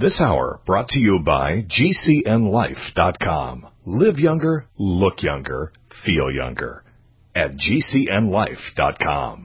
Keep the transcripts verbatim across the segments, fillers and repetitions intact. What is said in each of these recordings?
This hour brought to you by G C N life dot com. Live younger, look younger, feel younger at G C N life dot com.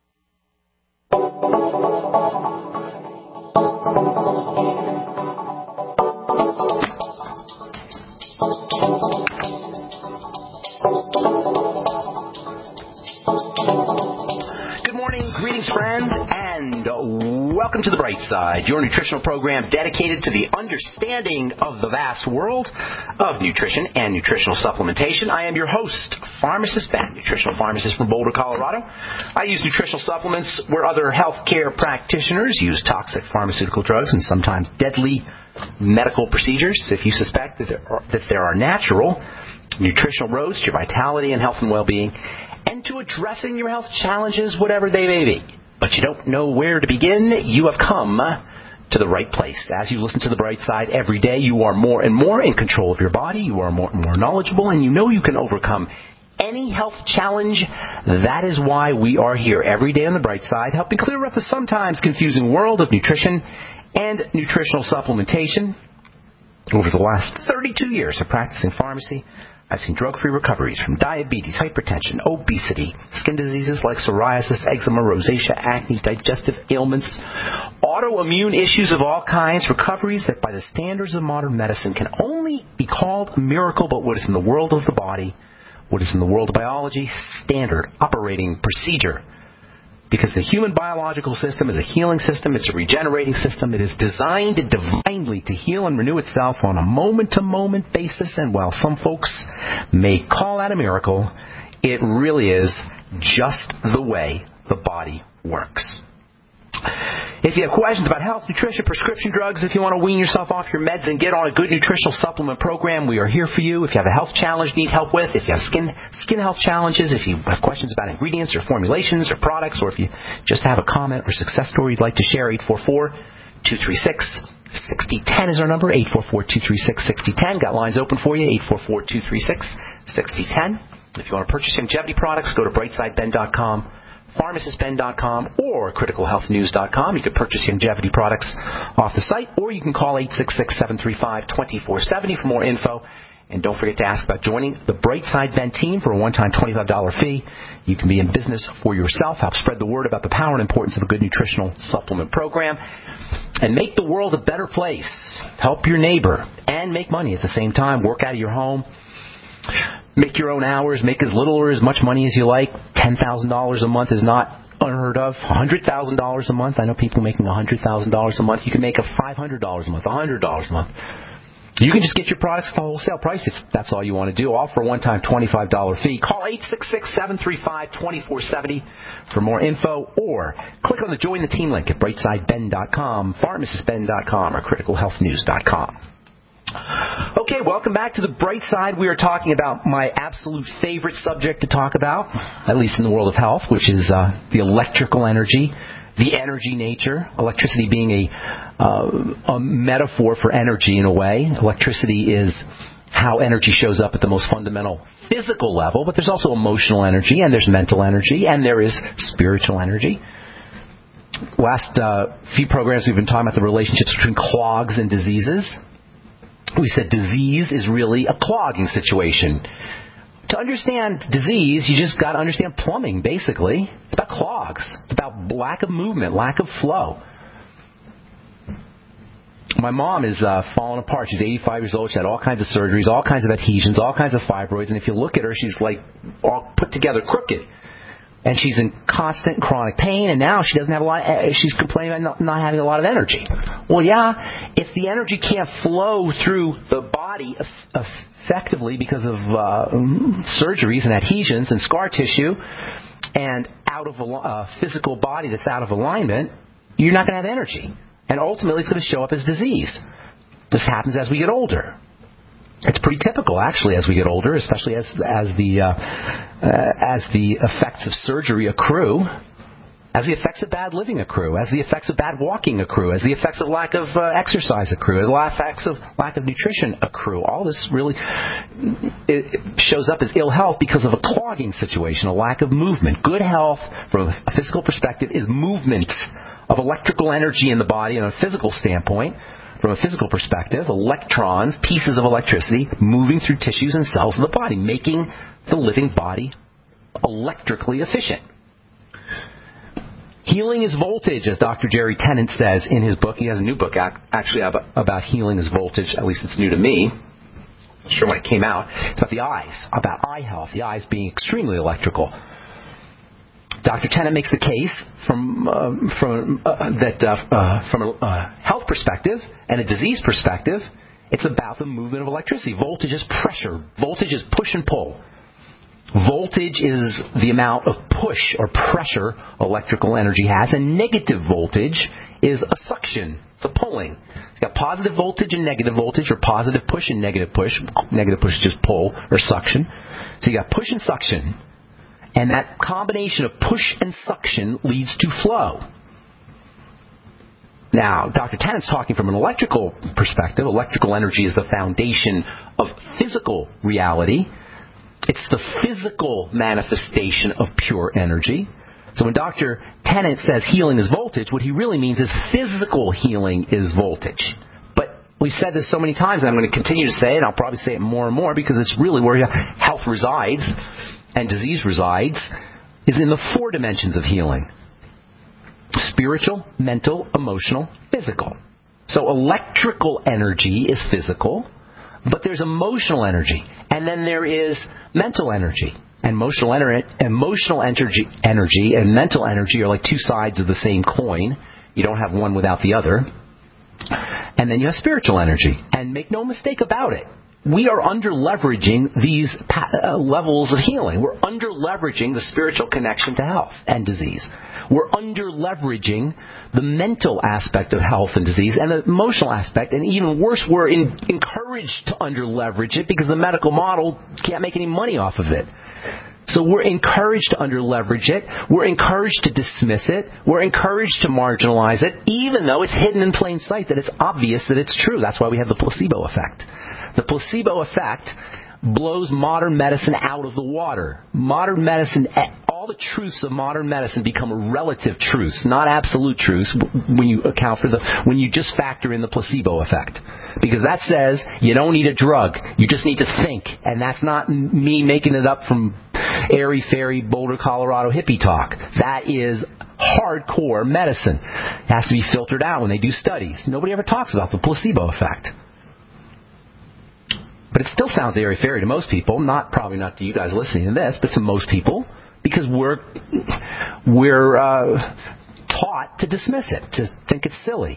Good morning, greetings, friends, and welcome to The Bright Side, your nutritional program dedicated to the understanding of the vast world of nutrition and nutritional supplementation. I am your host, Pharmacist Ben, nutritional pharmacist from Boulder, Colorado. I use nutritional supplements where other healthcare practitioners use toxic pharmaceutical drugs and sometimes deadly medical procedures. If you suspect that there are, that there are natural nutritional roads to your vitality and health and well-being, and to addressing your health challenges, whatever they may be, but you don't know where to begin, you have come to the right place. As you listen to The Bright Side every day, you are more and more in control of your body, you are more and more knowledgeable, and you know you can overcome any health challenge. That is why we are here every day on The Bright Side, helping clear up the sometimes confusing world of nutrition and nutritional supplementation. Over the last thirty-two years of practicing pharmacy, I've seen drug-free recoveries from diabetes, hypertension, obesity, skin diseases like psoriasis, eczema, rosacea, acne, digestive ailments, autoimmune issues of all kinds, recoveries that by the standards of modern medicine can only be called a miracle, but what is in the world of the body, what is in the world of biology, standard operating procedure. Because the human biological system is a healing system, it's a regenerating system, it is designed divinely to heal and renew itself on a moment-to-moment basis, and while some folks may call that a miracle, it really is just the way the body works. If you have questions about health, nutrition, prescription drugs, if you want to wean yourself off your meds and get on a good nutritional supplement program, we are here for you. If you have a health challenge you need help with, if you have skin skin health challenges, if you have questions about ingredients or formulations or products, or if you just have a comment or success story you'd like to share, eight four four, two three six, six zero one zero is our number, eight four four, two three six, six zero one zero. Got lines open for you, eight four four, two three six, six zero one zero. If you want to purchase longevity products, go to bright side ben dot com. pharmacist ben dot com or critical health news dot com. You can purchase longevity products off the site, or you can call eight six six, seven three five, two four seven zero for more info. And don't forget to ask about joining the Bright Side Ben team for a one-time twenty-five dollars fee. You can be in business for yourself, help spread the word about the power and importance of a good nutritional supplement program, and make the world a better place. Help your neighbor and make money at the same time. Work out of your home. Make your own hours, make as little or as much money as you like. ten thousand dollars a month is not unheard of. one hundred thousand dollars a month. I know people making one hundred thousand dollars a month. You can make a five hundred dollars a month, one hundred dollars a month. You can just get your products at the wholesale price if that's all you want to do. All for a one-time twenty-five dollars fee. Call eight six six, seven three five, two four seven zero for more info, or click on the Join the Team link at bright side ben dot com, pharmacist ben dot com, or critical health news dot com. Okay, welcome back to The Bright Side. We are talking about my absolute favorite subject to talk about, at least in the world of health, which is uh, the electrical energy, the energy nature. Electricity being a, uh, a metaphor for energy in a way. Electricity is how energy shows up at the most fundamental physical level, but there's also emotional energy, and there's mental energy, and there is spiritual energy. Last uh, few programs we've been talking about the relationships between clogs and diseases. We said disease is really a clogging situation. To understand disease, you just got to understand plumbing, basically. It's about clogs. It's about lack of movement, lack of flow. My mom is uh, falling apart. She's eighty-five years old. She had all kinds of surgeries, all kinds of adhesions, all kinds of fibroids. And if you look at her, she's like all put together crooked. And she's in constant chronic pain, and now she doesn't have a lot. Of, she's complaining about not, not having a lot of energy. Well, yeah, if the energy can't flow through the body effectively because of uh, surgeries and adhesions and scar tissue, and out of a uh, physical body that's out of alignment, you're not going to have energy, and ultimately it's going to show up as disease. This happens as we get older. It's pretty typical, actually, as we get older, especially as as the uh, uh, as the effects of surgery accrue, as the effects of bad living accrue, as the effects of bad walking accrue, as the effects of lack of uh, exercise accrue, as the effects of lack of nutrition accrue. All this really it, it shows up as ill health because of a clogging situation, a lack of movement. Good health, from a physical perspective, is movement of electrical energy in the body on a physical standpoint. from a physical perspective, electrons, pieces of electricity, moving through tissues and cells of the body, making the living body electrically efficient. Healing is voltage, as Doctor Jerry Tennant says in his book. He has a new book, actually, about healing is voltage. At least it's new to me. I'm not sure when it came out. It's about the eyes, about eye health, the eyes being extremely electrical. Doctor Tennant makes the case from uh, from uh, that uh, uh, from a uh, health perspective and a disease perspective, it's about the movement of electricity. Voltage is pressure. Voltage is push and pull. Voltage is the amount of push or pressure electrical energy has, and negative voltage is a suction. It's a pulling. You've got positive voltage and negative voltage, or positive push and negative push. Negative push is just pull or suction. So you got push and suction. And that combination of push and suction leads to flow. Now, Doctor Tennant's talking from an electrical perspective. Electrical energy is the foundation of physical reality. It's the physical manifestation of pure energy. So when Doctor Tennant says healing is voltage, what he really means is physical healing is voltage. But we've said this so many times, and I'm going to continue to say it, and I'll probably say it more and more, because it's really where health resides and disease resides, is in the four dimensions of healing. Spiritual, mental, emotional, physical. So electrical energy is physical, but there's emotional energy. And then there is mental energy. And emotional, ener- emotional energy, energy and mental energy are like two sides of the same coin. You don't have one without the other. And then you have spiritual energy. And make no mistake about it, we are under-leveraging these pa- uh, levels of healing. We're under-leveraging the spiritual connection to health and disease. We're under-leveraging the mental aspect of health and disease and the emotional aspect. And even worse, we're in- encouraged to under-leverage it because the medical model can't make any money off of it. So we're encouraged to under-leverage it. We're encouraged to dismiss it. We're encouraged to marginalize it, even though it's hidden in plain sight that it's obvious that it's true. That's why we have the placebo effect. The placebo effect blows modern medicine out of the water. Modern medicine, all the truths of modern medicine become relative truths, not absolute truths, when you account for the, when you just factor in the placebo effect. Because that says you don't need a drug, you just need to think. And that's not me making it up from airy-fairy Boulder, Colorado hippie talk. That is hardcore medicine. It has to be filtered out when they do studies. Nobody ever talks about the placebo effect. But it still sounds airy-fairy to most people, not probably not to you guys listening to this, but to most people, because we're we're uh, taught to dismiss it, to think it's silly.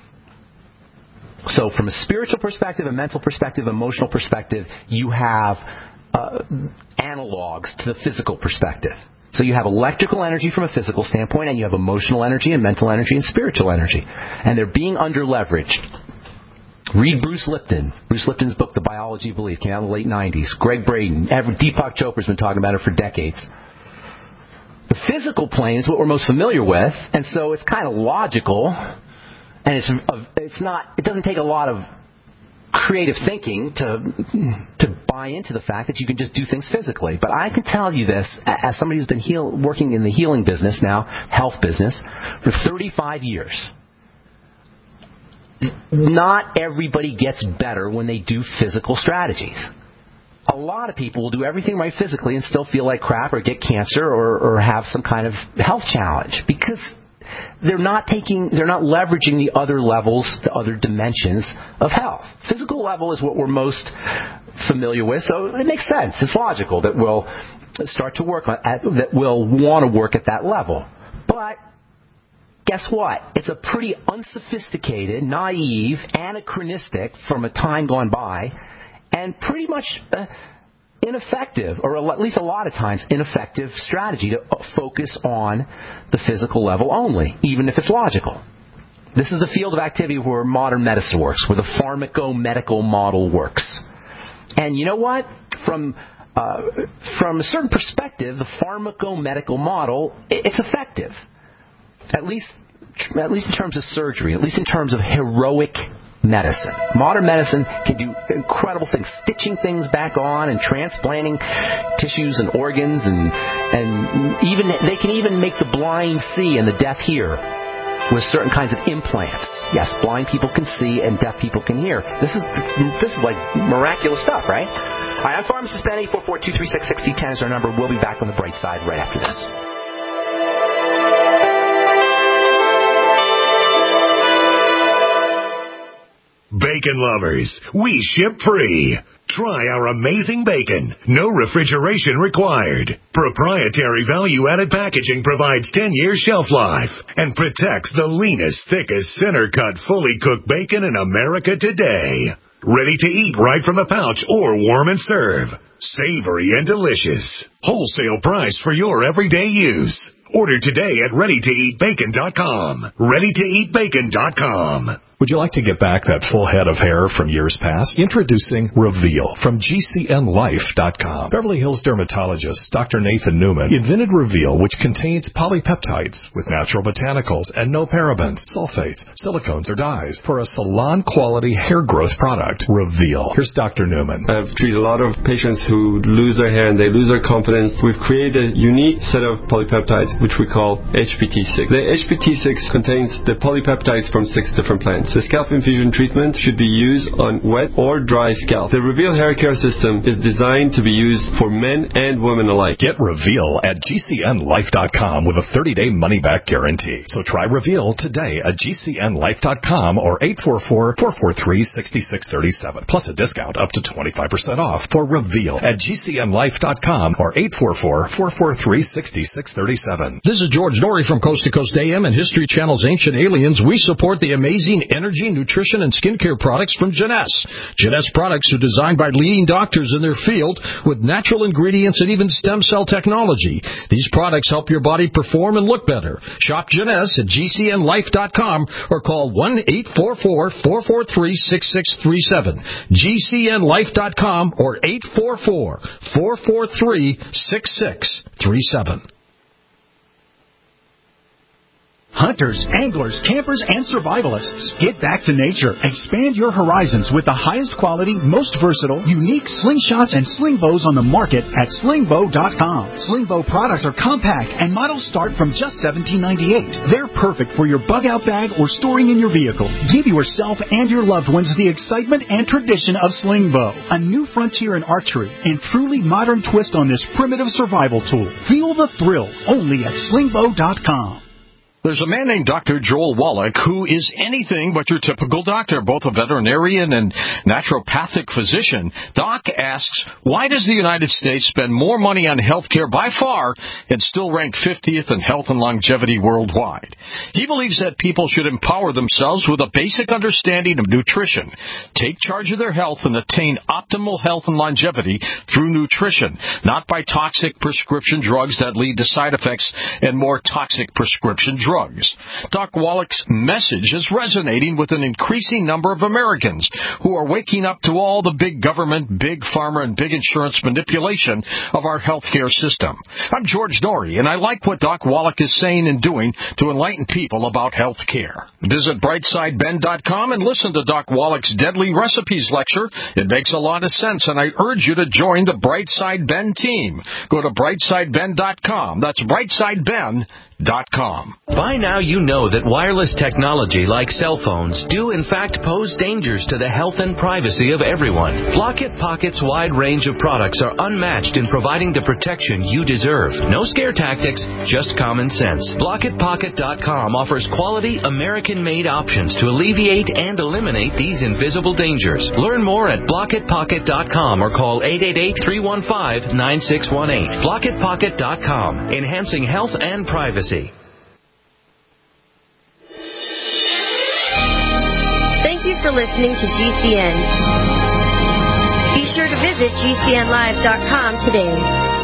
So from a spiritual perspective, a mental perspective, emotional perspective, you have uh, analogs to the physical perspective. So you have electrical energy from a physical standpoint, and you have emotional energy and mental energy and spiritual energy. And they're being under-leveraged. Read Bruce Lipton. Bruce Lipton's book, The Biology of Belief, came out in the late nineties. Greg Braden. Every, Deepak Chopra's been talking about it for decades. The physical plane is what we're most familiar with, and so it's kind of logical, and it's it's not. It doesn't take a lot of creative thinking to to buy into the fact that you can just do things physically. But I can tell you this, as somebody who's been heal, working in the healing business now, health business, for thirty-five years. Not everybody gets better when they do physical strategies. A lot of people will do everything right physically and still feel like crap or get cancer or, or have some kind of health challenge because they're not taking, they're not leveraging the other levels, the other dimensions of health. Physical level is what we're most familiar with, so it makes sense. It's logical that we'll start to work on, at, that we'll want to work at that level. But guess what? It's a pretty unsophisticated, naive, anachronistic from a time gone by, and pretty much uh, ineffective, or at least a lot of times ineffective strategy to focus on the physical level only, even if it's logical. This is the field of activity where modern medicine works, where the pharmaco-medical model works. And you know what? From uh, from a certain perspective, the pharmaco-medical model, it's effective. At least, at least in terms of surgery, at least in terms of heroic medicine. Modern medicine can do incredible things, stitching things back on and transplanting tissues and organs, and and even they can even make the blind see and the deaf hear with certain kinds of implants. yes, blind people can see and deaf people can hear. This is this is like miraculous stuff, right? All right, I'm Pharmacist Ben. eight four four, two three six, six zero one zero is our number. We'll be back on the bright side right after this. Bacon lovers, we ship free. Try our amazing bacon. No refrigeration required. Proprietary value-added packaging provides ten years shelf life and protects the leanest, thickest, center-cut, fully cooked bacon in America today. Ready to eat right from the pouch or warm and serve. Savory and delicious. Wholesale price for your everyday use. Order today at ready to eat bacon dot com. ready to eat bacon dot com. Would you like to get back that full head of hair from years past? Introducing Reveal from G C N life dot com. Beverly Hills dermatologist Doctor Nathan Newman invented Reveal, which contains polypeptides with natural botanicals and no parabens, sulfates, silicones, or dyes for a salon-quality hair growth product. Reveal. Here's Doctor Newman. I've treated a lot of patients who lose their hair and they lose their confidence. We've created a unique set of polypeptides, which we call H P T six. The H P T six contains the polypeptides from six different plants. The scalp infusion treatment should be used on wet or dry scalp. The Reveal hair care system is designed to be used for men and women alike. Get Reveal at G C N life dot com with a thirty-day money-back guarantee. So try Reveal today at G C N life dot com or eight four four, four four three, six six three seven. Plus a discount up to twenty-five percent off for Reveal at G C N life dot com or eight four four, four four three, six six three seven. This is George Norrie from Coast to Coast A M and History Channel's Ancient Aliens. We support the amazing energy, nutrition, and skincare products from Jeunesse. Jeunesse products are designed by leading doctors in their field with natural ingredients and even stem cell technology. These products help your body perform and look better. Shop Jeunesse at G C N life dot com or call one eight four four, four four three, six six three seven. G C N life dot com or eight four four, four four three, six six three seven. Hunters, anglers, campers, and survivalists, get back to nature. Expand your horizons with the highest quality, most versatile, unique slingshots and sling bows on the market at sling bow dot com. Sling bow products are compact and models start from just seventeen ninety-eight. They're perfect for your bug-out bag or storing in your vehicle. Give yourself and your loved ones the excitement and tradition of sling bow, a new frontier in archery and truly modern twist on this primitive survival tool. Feel the thrill only at sling bow dot com. There's a man named Doctor Joel Wallach who is anything but your typical doctor, both a veterinarian and naturopathic physician. Doc asks, why does the United States spend more money on health care by far and still rank fiftieth in health and longevity worldwide? He believes that people should empower themselves with a basic understanding of nutrition, take charge of their health, and attain optimal health and longevity through nutrition, not by toxic prescription drugs that lead to side effects and more toxic prescription drugs. Drugs. Doc Wallach's message is resonating with an increasing number of Americans who are waking up to all the big government, big pharma, and big insurance manipulation of our healthcare system. I'm George Norrie, and I like what Doc Wallach is saying and doing to enlighten people about health care. Visit bright side ben dot com and listen to Doc Wallach's Deadly Recipes lecture. It makes a lot of sense, and I urge you to join the Brightside Ben team. Go to bright side ben dot com. That's bright side ben dot com. By now you know that wireless technology like cell phones do in fact pose dangers to the health and privacy of everyone. Blockit Pocket's wide range of products are unmatched in providing the protection you deserve. No scare tactics, just common sense. blockit pocket dot com offers quality American-made options to alleviate and eliminate these invisible dangers. Learn more at blockit pocket dot com or call eight eight eight, three one five, nine six one eight. blockit pocket dot com, enhancing health and privacy. Thank you for listening to G C N. Be sure to visit G C N live dot com today.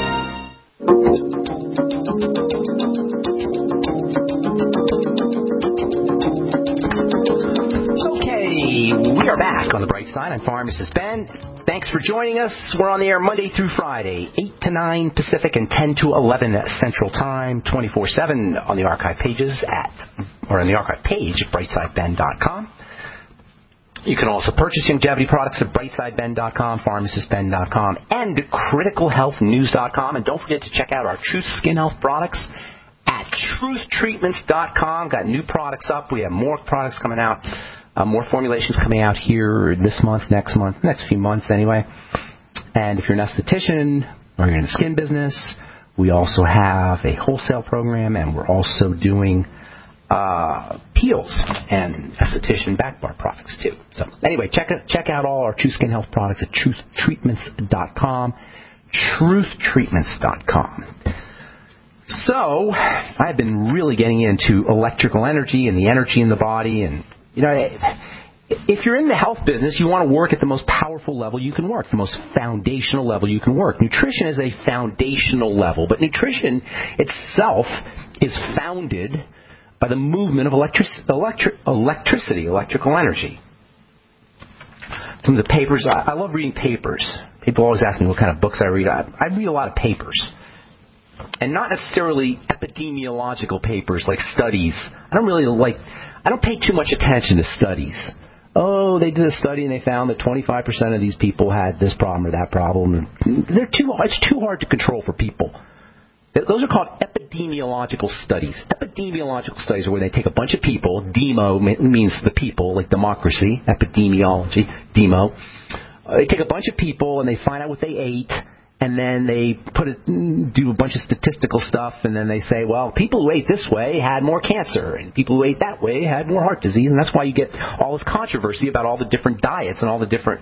Okay, we are back on the bright side. I'm Pharmacist Ben. Thanks for joining us. We're on the air Monday through Friday, eight to nine Pacific and ten to eleven Central Time, twenty-four seven on the archive pages at, or on the archive page at bright side ben dot com. You can also purchase longevity products at bright side ben dot com, pharmacist ben dot com, and critical health news dot com. And don't forget to check out our Truth Skin Health products at truth treatments dot com. Got new products up. We have more products coming out, uh, more formulations coming out here this month, next month, next few months anyway. And if you're an esthetician or you're in the skin business, we also have a wholesale program, and we're also doing uh, peels and esthetician back bar products too. So anyway, check it, check out all our True Skin Health products at truth treatments dot com. truth treatments dot com. So I've been really getting into electrical energy and the energy in the body, and you know, if you're in the health business, you want to work at the most powerful level you can work, the most foundational level you can work. Nutrition is a foundational level, but nutrition itself is founded by the movement of electric, electric, electricity, electrical energy. Some of the papers, I, I love reading papers. People always ask me what kind of books I read. I, I read a lot of papers. And not necessarily epidemiological papers like studies. I don't really like, I don't pay too much attention to studies. Oh, they did a study and they found that twenty-five percent of these people had this problem or that problem. They're too, it's too hard to control for people. Those are called epidemiological studies. Epidemiological studies are where they take a bunch of people. Demo means the people, like democracy. Epidemiology, demo. Uh, they take a bunch of people and they find out what they ate, and then they put it, do a bunch of statistical stuff, and then they say, well, people who ate this way had more cancer, and people who ate that way had more heart disease, and that's why you get all this controversy about all the different diets and all the different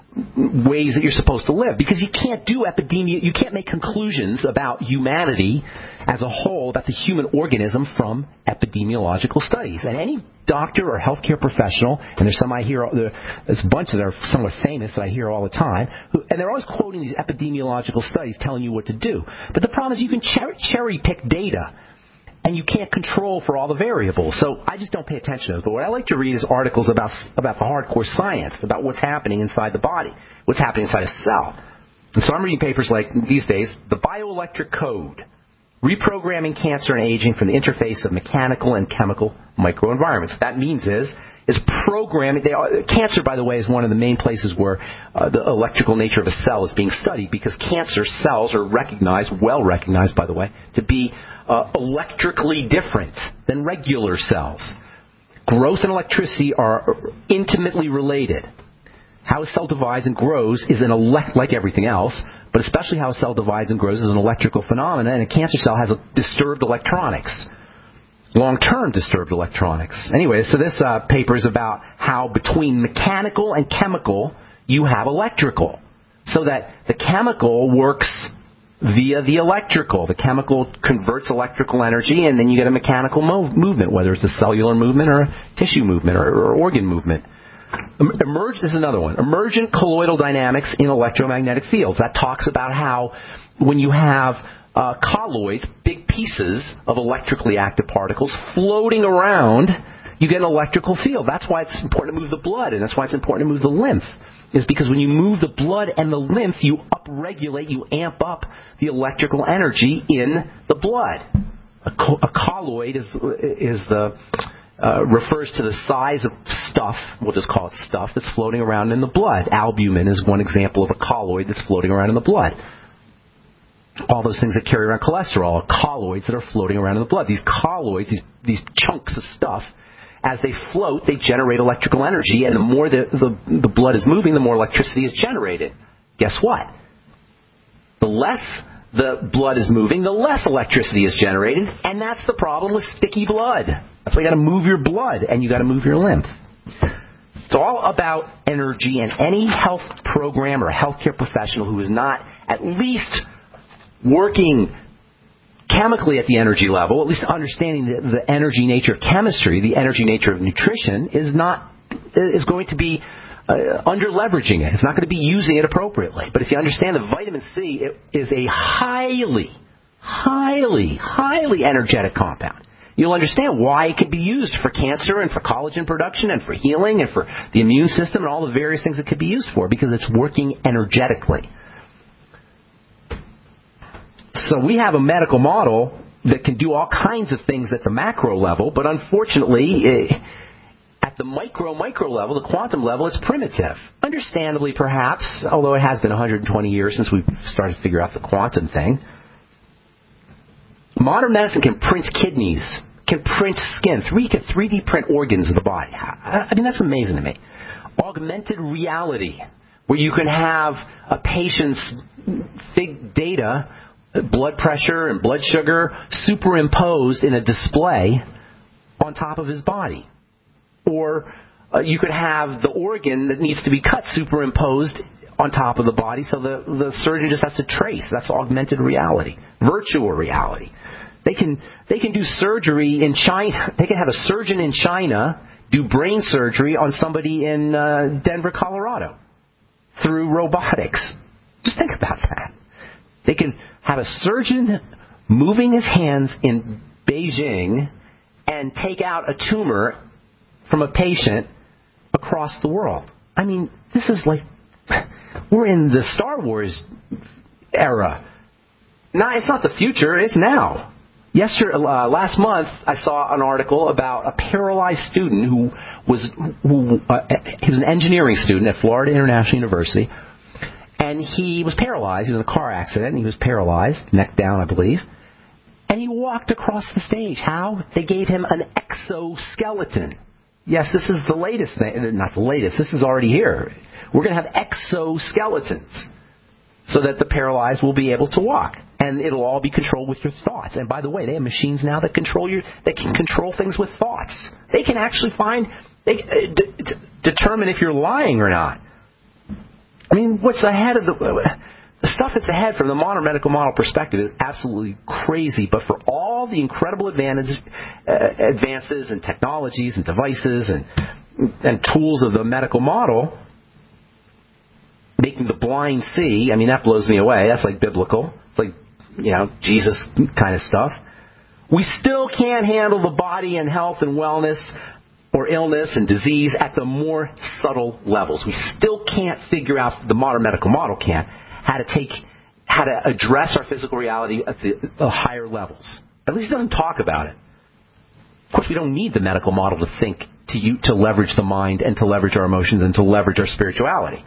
ways that you're supposed to live, because you can't do epidemi- you can't make conclusions about humanity as a whole, about the human organism, from epidemiological studies. And any doctor or healthcare professional, and there's some I hear, there's a bunch that are somewhat famous that I hear all the time, who, and they're always quoting these epidemiological studies telling you what to do. But the problem is you can cher- cherry pick data, and you can't control for all the variables. So I just don't pay attention to those. But what I like to read is articles about about the hardcore science, about what's happening inside the body, what's happening inside a cell. And so I'm reading papers like, these days, The Bioelectric Code, Reprogramming Cancer and Aging from the Interface of Mechanical and Chemical Microenvironments. What that means is, is programming. They are, cancer, by the way, is one of the main places where uh, the electrical nature of a cell is being studied, because cancer cells are recognized, well recognized, by the way, to be uh, electrically different than regular cells. Growth and electricity are intimately related. How a cell divides and grows is an elect, like everything else, but especially how a cell divides and grows is an electrical phenomena, and a cancer cell has a disturbed electronics. Long-term disturbed electronics. Anyway, so this uh, paper is about how between mechanical and chemical you have electrical. So that the chemical works via the electrical. The chemical converts electrical energy, and then you get a mechanical mo- movement, whether it's a cellular movement or a tissue movement or, or organ movement. Emerge, this is another one. Emergent colloidal dynamics in electromagnetic fields. That talks about how when you have Uh, colloids, big pieces of electrically active particles floating around, you get an electrical field. That's why it's important to move the blood, and that's why it's important to move the lymph, is because when you move the blood and the lymph, you upregulate, you amp up the electrical energy in the blood. A, co- a colloid is is the uh, refers to the size of stuff, we'll just call it stuff, that's floating around in the blood. Albumin is one example of a colloid that's floating around in the blood. All those things that carry around cholesterol are colloids that are floating around in the blood. These colloids, these, these chunks of stuff, as they float, they generate electrical energy, and the more the, the, the blood is moving, the more electricity is generated. Guess what? The less the blood is moving, the less electricity is generated, and that's the problem with sticky blood. That's why you got to move your blood, and you got to move your lymph. It's all about energy, and any health program or healthcare professional who is not at least working chemically at the energy level, at least understanding the, the energy nature of chemistry, the energy nature of nutrition, is not is going to be uh, under leveraging it. It's not going to be using it appropriately. But if you understand that vitamin C it is a highly, highly, highly energetic compound, you'll understand why it can be used for cancer and for collagen production and for healing and for the immune system and all the various things it could be used for, because it's working energetically. So we have a medical model that can do all kinds of things at the macro level, but unfortunately, it, at the micro, micro level, the quantum level, it's primitive. Understandably, perhaps, although it has been one hundred twenty years since we've started to figure out the quantum thing. Modern medicine can print kidneys, can print skin, three, can three D print organs of the body. I mean, that's amazing to me. Augmented reality, where you can have a patient's big data, blood pressure and blood sugar, superimposed in a display on top of his body. Or uh, you could have the organ that needs to be cut superimposed on top of the body, so the, the surgeon just has to trace. That's augmented reality, virtual reality. They can they can do surgery in China. They can have a surgeon in China do brain surgery on somebody in uh, Denver, Colorado, through robotics. Just think about that. They can have a surgeon moving his hands in Beijing and take out a tumor from a patient across the world. I mean, this is like, we're in the Star Wars era. Now, it's not the future, it's now. Yesterday, uh, last month, I saw an article about a paralyzed student who was who uh, he was an engineering student at Florida International University, and he was paralyzed. He was in a car accident, and he was paralyzed, neck down, I believe. And he walked across the stage. How? They gave him an exoskeleton. Yes, this is the latest thing. Not the latest. This is already here. We're going to have exoskeletons so that the paralyzed will be able to walk. And it'll all be controlled with your thoughts. And by the way, they have machines now that control your, that can control things with thoughts. They can actually find, they uh, d- d- determine if you're lying or not. I mean, what's ahead of the, the stuff that's ahead from the modern medical model perspective is absolutely crazy. But for all the incredible advances, uh, advances and technologies and devices and and tools of the medical model, making the blind see, I mean, that blows me away. That's like biblical. It's like, you know, Jesus kind of stuff. We still can't handle the body and health and wellness or illness and disease at the more subtle levels. We still can't figure out, the modern medical model can't, how to take, how to address our physical reality at the, the higher levels. At least it doesn't talk about it. Of course, we don't need the medical model to think, to you, to leverage the mind and to leverage our emotions and to leverage our spirituality.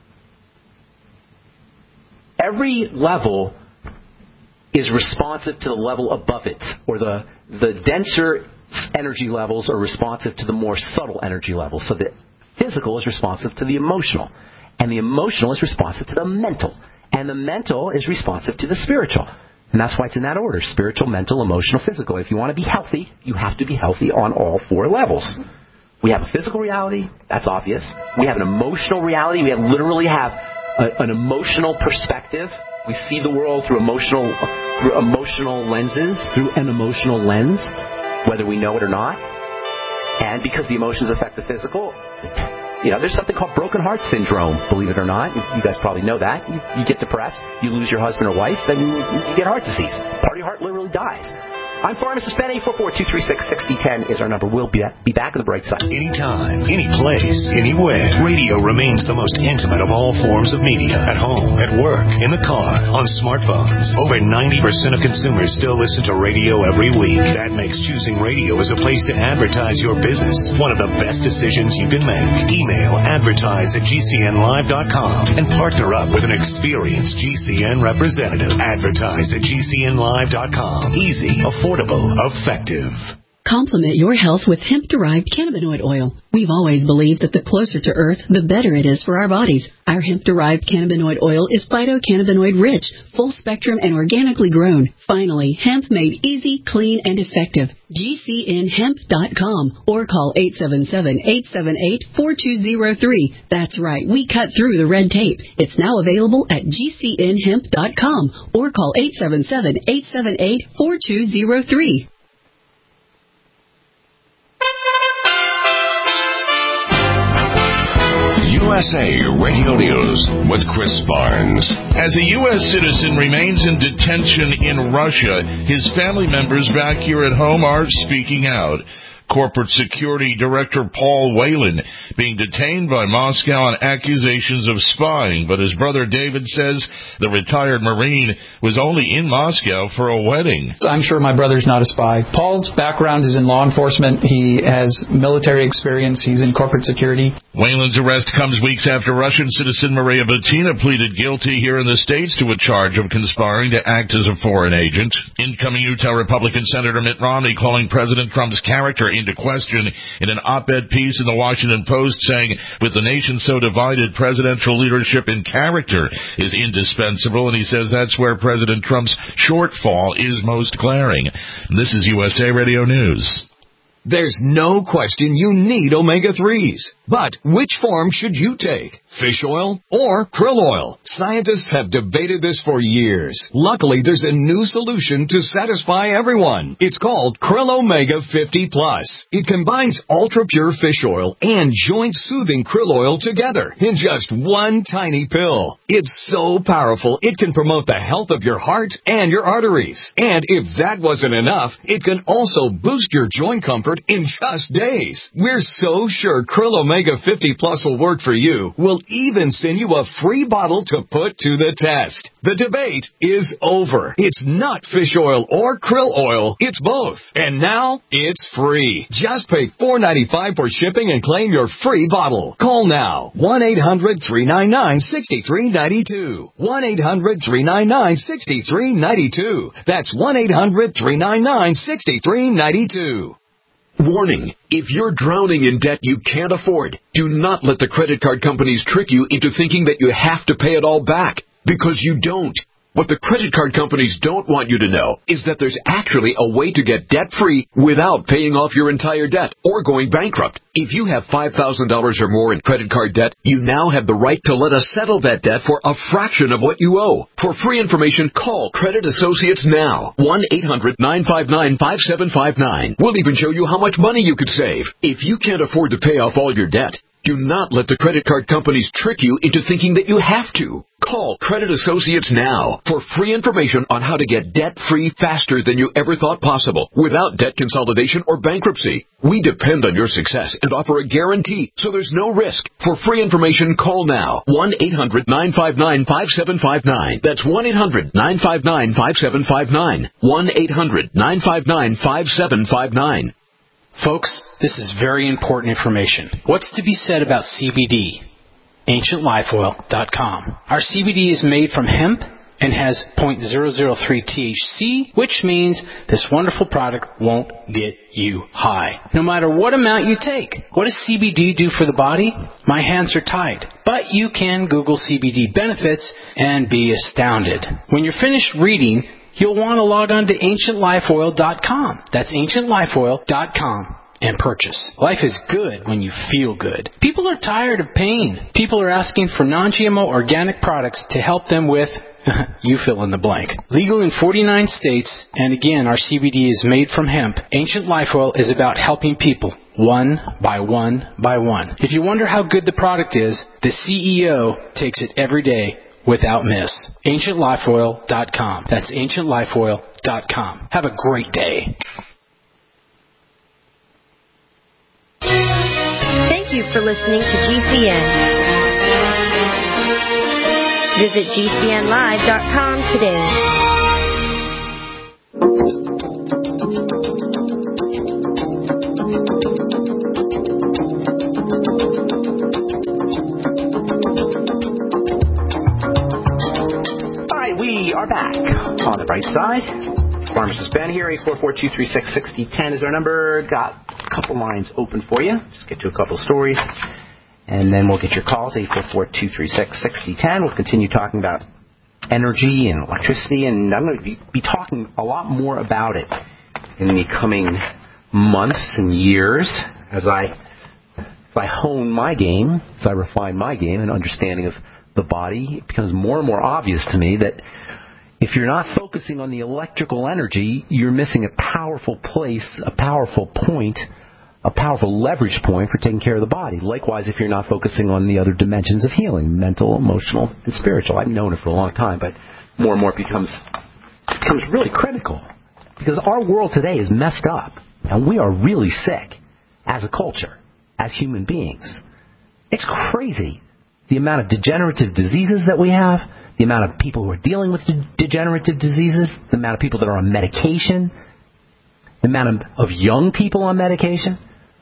Every level is responsive to the level above it, or the the denser energy levels are responsive to the more subtle energy levels. So the physical is responsive to the emotional, and the emotional is responsive to the mental, and the mental is responsive to the spiritual. And that's why it's in that order: spiritual, mental, emotional, physical. If you want to be healthy, you have to be healthy on all four levels. We have a physical reality, that's obvious. We have an emotional reality. We have, literally have a, an emotional perspective. We see the world through emotional through emotional lenses, through an emotional lens, whether we know it or not. And because the emotions affect the physical, you know, there's something called broken heart syndrome, believe it or not. You guys probably know that. You, you get depressed, you lose your husband or wife, then you get heart disease. Part of your heart literally dies. I'm Pharmacist Ben. Eight four four, two three six, six zero one zero is our number. We'll be, be back on the bright side. Anytime, any place, anywhere. Radio remains the most intimate of all forms of media. At home, at work, in the car, on smartphones. Over ninety percent of consumers still listen to radio every week. That makes choosing radio as a place to advertise your business one of the best decisions you can make. Email advertise at G C N live dot com and partner up with an experienced G C N representative. Advertise at G C N live dot com. Easy, affordable. Affordable, effective. Complement your health with hemp-derived cannabinoid oil. We've always believed that the closer to Earth, the better it is for our bodies. Our hemp-derived cannabinoid oil is phytocannabinoid-rich, full-spectrum, and organically grown. Finally, hemp made easy, clean, and effective. G C N hemp dot com or call eight seven seven, eight seven eight, four two zero three. That's right, we cut through the red tape. It's now available at G C N hemp dot com or call eight seven seven, eight seven eight, four two zero three. U S A Radio News with Chris Barnes. As a U S citizen remains in detention in Russia, his family members back here at home are speaking out. Corporate Security Director Paul Whelan being detained by Moscow on accusations of spying, but his brother David says the retired Marine was only in Moscow for a wedding. I'm sure my brother's not a spy. Paul's background is in law enforcement. He has military experience. He's in corporate security. Whalen's arrest comes weeks after Russian citizen Maria Butina pleaded guilty here in the States to a charge of conspiring to act as a foreign agent. Incoming Utah Republican Senator Mitt Romney calling President Trump's character into question in an op-ed piece in the Washington Post, saying, with the nation so divided, presidential leadership in character is indispensable, and he says that's where President Trump's shortfall is most glaring. This is U S A Radio News. There's no question you need omega threes. But which form should you take? Fish oil or krill oil? Scientists have debated this for years. Luckily, there's a new solution to satisfy everyone. It's called Krill Omega fifty plus. It combines ultra-pure fish oil and joint-soothing krill oil together in just one tiny pill. It's so powerful, it can promote the health of your heart and your arteries. And if that wasn't enough, it can also boost your joint comfort in just days. We're so sure Krill Omega fifty plus will work for you. We'll even send you a free bottle to put to the test. The debate is over. It's not fish oil or krill oil. It's both. And now it's free. Just pay four dollars and ninety-five cents for shipping and claim your free bottle. Call now. one eight hundred three nine nine six three nine two. one eight hundred three nine nine six three nine two. That's one eight hundred three nine nine six three nine two. Warning, if you're drowning in debt you can't afford, do not let the credit card companies trick you into thinking that you have to pay it all back, because you don't. What the credit card companies don't want you to know is that there's actually a way to get debt-free without paying off your entire debt or going bankrupt. If you have five thousand dollars or more in credit card debt, you now have the right to let us settle that debt for a fraction of what you owe. For free information, call Credit Associates now. one eight hundred nine five nine five seven five nine. We'll even show you how much money you could save. If you can't afford to pay off all your debt, do not let the credit card companies trick you into thinking that you have to. Call Credit Associates now for free information on how to get debt-free faster than you ever thought possible without debt consolidation or bankruptcy. We depend on your success and offer a guarantee, so there's no risk. For free information, call now. one eight hundred nine five nine five seven five nine. That's one eight hundred nine five nine five seven five nine. one eight hundred nine five nine five seven five nine. Folks, this is very important information. What's to be said about C B D? ancient life oil dot com. Our C B D is made from hemp and has zero point zero zero three T H C, which means this wonderful product won't get you high, no matter what amount you take. What does C B D do for the body? My hands are tied. But you can Google C B D benefits and be astounded. When you're finished reading, you'll want to log on to ancient life oil dot com. That's ancient life oil dot com and purchase. Life is good when you feel good. People are tired of pain. People are asking for non G M O organic products to help them with, you fill in the blank. Legal in forty-nine states, and again, our C B D is made from hemp. Ancient Life Oil is about helping people one by one by one. If you wonder how good the product is, the C E O takes it every day without miss. ancient life oil dot com. That's ancient life oil dot com. Have a great day. Thank you for listening to G C N. Visit G C N live dot com today. Hi, we are back on the bright side. Pharmacist Ben here. eight four four, two three six, six zero one zero is our number. Got a couple lines open for you. Just get to a couple stories, and then we'll get your calls. eight four four, two three six, six zero one zero. We'll continue talking about energy and electricity, and I'm going to be, be talking a lot more about it in the coming months and years as I, as I hone my game, as I refine my game and understanding of the body. It becomes more and more obvious to me that if you're not focusing on the electrical energy, you're missing a powerful place, a powerful point, a powerful leverage point for taking care of the body. Likewise, if you're not focusing on the other dimensions of healing, mental, emotional, and spiritual. I've known it for a long time, but more and more it becomes, becomes really critical. Because our world today is messed up, and we are really sick as a culture, as human beings. It's crazy the amount of degenerative diseases that we have, the amount of people who are dealing with de- degenerative diseases, the amount of people that are on medication, the amount of, of young people on medication.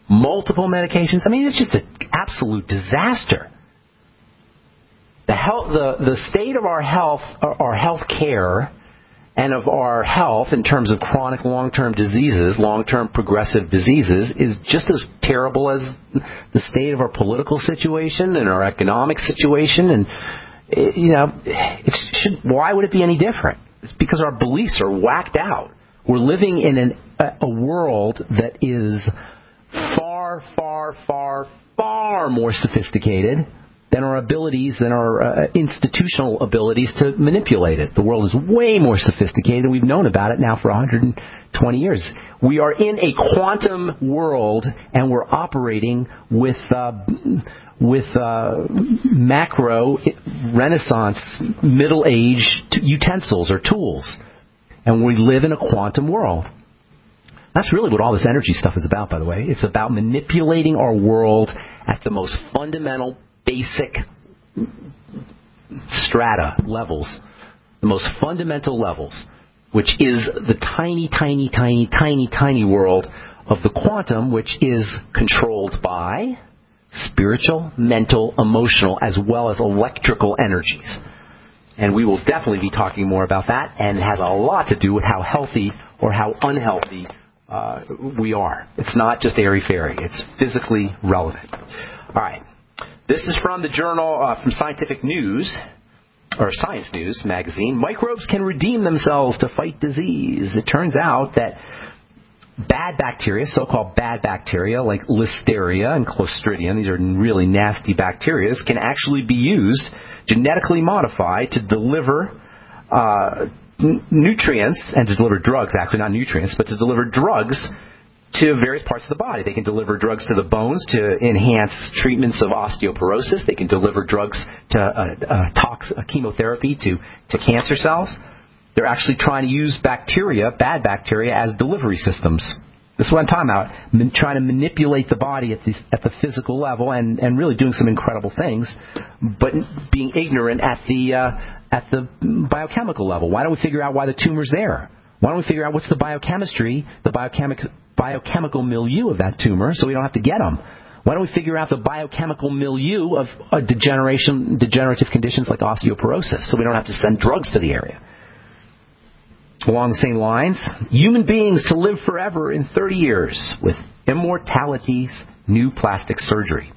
multiple medications. I mean, it's just an absolute disaster. The health, the, the state of our health, our health care, and of our health in terms of chronic long-term diseases, long-term progressive diseases, is just as terrible as the state of our political situation and our economic situation. And, you know, it should, why would it be any different? It's because our beliefs are whacked out. We're living in an, a, a world that is far, far, far, far more sophisticated than our abilities and our uh, institutional abilities to manipulate it. The world is way more sophisticated, and we've known about it now for one hundred twenty years. We are in a quantum world, and we're operating with uh, with uh, macro Renaissance Middle Age t- utensils or tools, and we live in a quantum world. That's really what all this energy stuff is about, by the way. It's about manipulating our world at the most fundamental, basic strata levels, the most fundamental levels, which is the tiny, tiny, tiny, tiny, tiny world of the quantum, which is controlled by spiritual, mental, emotional, as well as electrical energies. And we will definitely be talking more about that, and it has a lot to do with how healthy or how unhealthy uh, we are. It's not just airy-fairy. It's physically relevant. All right. This is from the journal, uh, from Scientific News, or Science News magazine. Microbes can redeem themselves to fight disease. It turns out that bad bacteria, so-called bad bacteria like Listeria and Clostridium, these are really nasty bacteria, can actually be used, genetically modified, to deliver uh, n- nutrients, and to deliver drugs, actually not nutrients, but to deliver drugs to various parts of the body. They can deliver drugs to the bones to enhance treatments of osteoporosis. They can deliver drugs to uh, uh, tox, uh, chemotherapy to, to cancer cells. They're actually trying to use bacteria, bad bacteria, as delivery systems. This is what I'm talking about, Man, trying to manipulate the body at the, at the physical level and, and really doing some incredible things, but being ignorant at the, uh, at the biochemical level. Why don't we figure out why the tumor's there? Why don't we figure out what's the biochemistry, the biochemical biochemical milieu of that tumor, so we don't have to get them? Why don't we figure out the biochemical milieu of uh, degeneration, degenerative conditions like osteoporosis, so we don't have to send drugs to the area? Along the same lines, human beings to live forever in thirty years with immortality's new plastic surgery.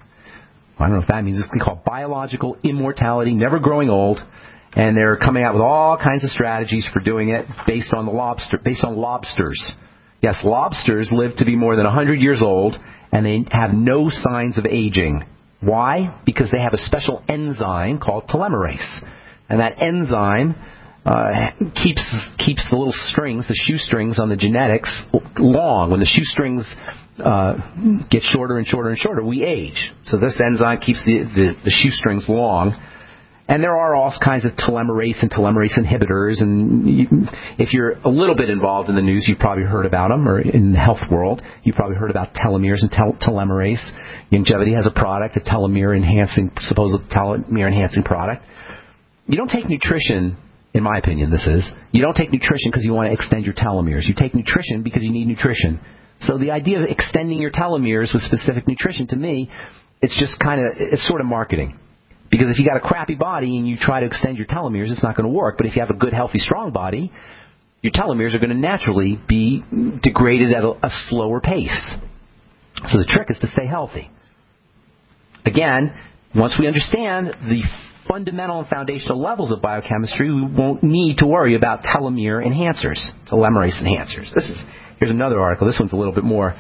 I don't know if that means. It's called biological immortality, never growing old. And they're coming out with all kinds of strategies for doing it based on the lobster, based on lobsters. Yes, lobsters live to be more than one hundred years old, and they have no signs of aging. Why? Because they have a special enzyme called telomerase. And that enzyme uh, keeps keeps the little strings, the shoestrings on the genetics, long. When the shoestrings uh, get shorter and shorter and shorter, we age. So this enzyme keeps the, the, the shoestrings long. And there are all kinds of telomerase and telomerase inhibitors, and you, if you're a little bit involved in the news, you've probably heard about them, or in the health world, you've probably heard about telomeres and tel- telomerase. Longevity has a product, a telomere-enhancing, supposed telomere-enhancing product. You don't take nutrition, in my opinion, this is, you don't take nutrition because you want to extend your telomeres. You take nutrition because you need nutrition. So the idea of extending your telomeres with specific nutrition, to me, it's just kind of, it's sort of marketing. Because if you got a crappy body and you try to extend your telomeres, it's not going to work. But if you have a good, healthy, strong body, your telomeres are going to naturally be degraded at a, a slower pace. So the trick is to stay healthy. Again, once we understand the fundamental and foundational levels of biochemistry, we won't need to worry about telomere enhancers, telomerase enhancers. This is here's another article. This one's a little bit more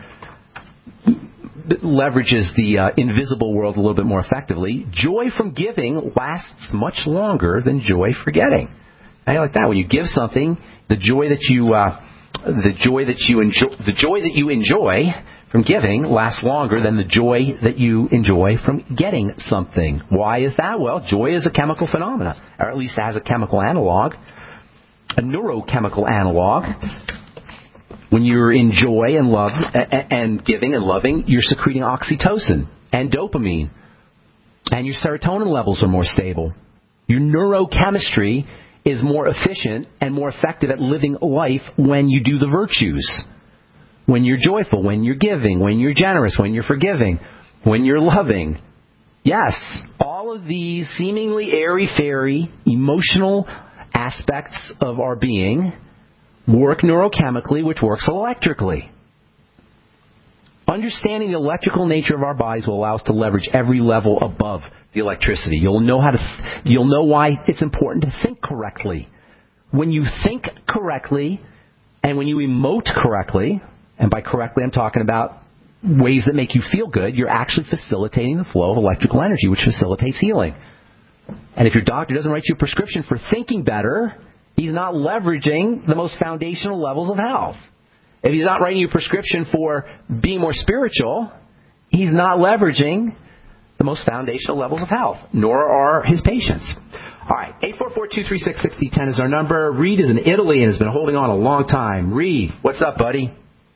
leverages the uh, invisible world a little bit more effectively. Joy from giving lasts much longer than joy for getting. I like that. When you give something, the joy that you uh, the joy that you enjoy the joy that you enjoy from giving lasts longer than the joy that you enjoy from getting something. Why is that? Well, joy is a chemical phenomenon, or at least it has a chemical analog, a neurochemical analog. When you're in joy and love and giving and loving, you're secreting oxytocin and dopamine, and your serotonin levels are more stable. Your neurochemistry is more efficient and more effective at living life when you do the virtues. when you're joyful, when you're giving, when you're generous, when you're forgiving, when you're loving. Yes, all of these seemingly airy-fairy emotional aspects of our being work neurochemically, which works electrically. Understanding the electrical nature of our bodies will allow us to leverage every level above the electricity. You'll know how to. Th- you'll know why it's important to think correctly. When you think correctly, and when you emote correctly, and by correctly I'm talking about ways that make you feel good, you're actually facilitating the flow of electrical energy, which facilitates healing. And if your doctor doesn't write you a prescription for thinking better, he's not leveraging the most foundational levels of health. If he's not writing you a prescription for being more spiritual, he's not leveraging the most foundational levels of health, nor are his patients. All right, eight four four, two three six, six zero one zero is our number. Reed is in Italy and has been holding on a long time. Reed, what's up, buddy?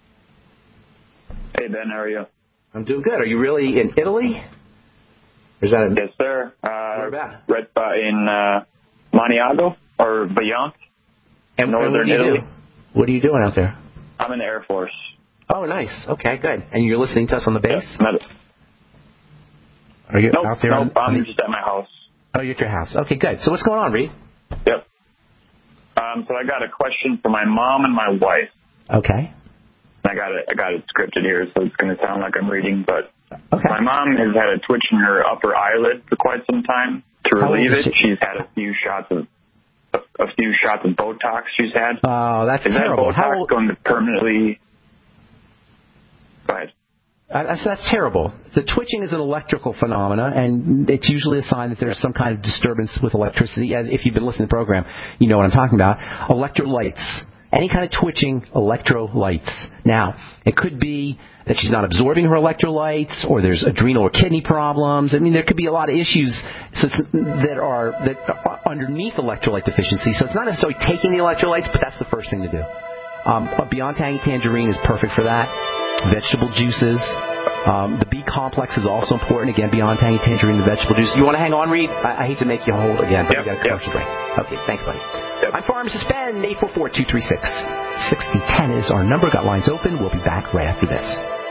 Hey, Ben, how are you? I'm doing good. Are you really in Italy? Or is that a... Yes, sir. Uh, Where about? Right by in uh, Maniago, or Bayonne, and, northern and what Italy. Do? What are you doing out there? I'm in the Air Force. Oh, nice. Okay, good. And you're listening to us on the base? Yep. Are you nope, out there? Nope, on, I'm on just at my house. Oh, you're at your house. Okay, good. So what's going on, Reed? Yep. Um, so I got a question for my mom and my wife. Okay. I got it. I got it scripted here, so it's going to sound like I'm reading. But okay. My mom has had a twitch in her upper eyelid for quite some time. To relieve it, she? she's had a few shots of a, a few shots of Botox. She's had. Oh, that's Is terrible. Is that Botox How... going to permanently? Go ahead. Uh, that's, that's terrible. The twitching is an electrical phenomena, and it's usually a sign that there's some kind of disturbance with electricity. As if you've been listening to the program, you know what I'm talking about. Electrolytes. Any kind of twitching, electrolytes. Now, it could be that she's not absorbing her electrolytes, or there's adrenal or kidney problems. I mean, there could be a lot of issues that are that are underneath electrolyte deficiency. So it's not necessarily taking the electrolytes, but that's the first thing to do. Um, Beyond Tangy Tangerine is perfect for that. Vegetable juices. Um, the B complex is also important. Again, Beyond Tangy Tangerine, the vegetable juice. You want to hang on, Reed? I, I hate to make you hold again, but yep, we got a commercial yep. break. Okay, thanks, buddy. Yep. I'm Pharmacist Ben. eight four four, two three six, six zero one zero is our number. Got lines open. We'll be back right after this.